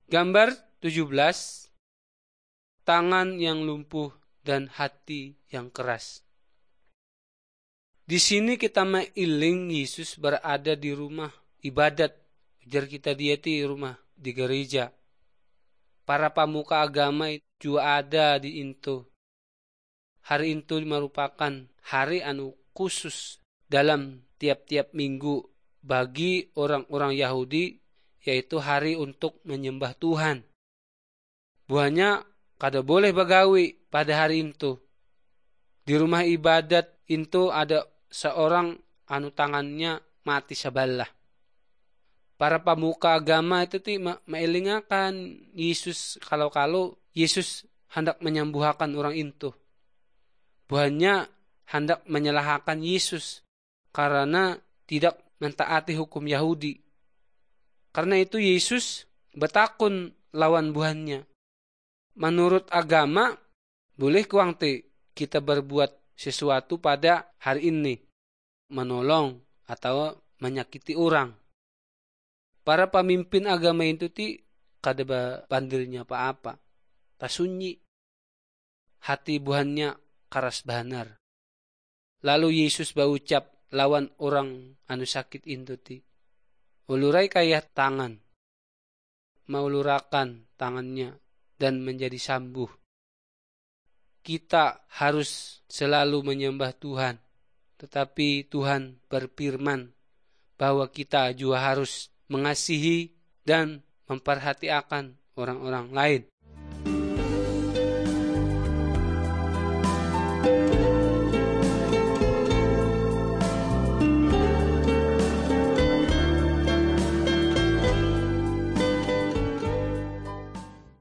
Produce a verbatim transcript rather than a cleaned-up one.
Gambar tujuh belas, tangan yang lumpuh dan hati yang keras. Di sini kita mailing Yesus berada di rumah ibadat. Ujar kita dia di rumah di gereja. Para pemuka agama juga ada di itu. Hari itu merupakan hari anu khusus dalam tiap-tiap minggu bagi orang-orang Yahudi, yaitu hari untuk menyembah Tuhan. Buahnya kada boleh bagawi pada hari itu. Di rumah ibadat itu ada seorang anu tangannya mati sebelah. Para pemuka agama itu ti mailingakan Yesus kalau-kalau Yesus hendak menyembuhkan orang itu. Buahnya hendak menyalahkan Yesus karena tidak mentaati hukum Yahudi. Karena itu Yesus bertakun lawan buahnya. Menurut agama, boleh kuang te kita berbuat sesuatu pada hari ini, menolong atau menyakiti orang. Para pemimpin agama itu ti kada bandirnya apa-apa, tak sunyi. Hati buahnya keras banar. Lalu Yesus berucap lawan orang anu sakit itu ti, ulurai kaya tangan, maulurakan tangannya dan menjadi sembuh. Kita harus selalu menyembah Tuhan, tetapi Tuhan berfirman bahwa kita juga harus mengasihi dan memperhatikan orang-orang lain.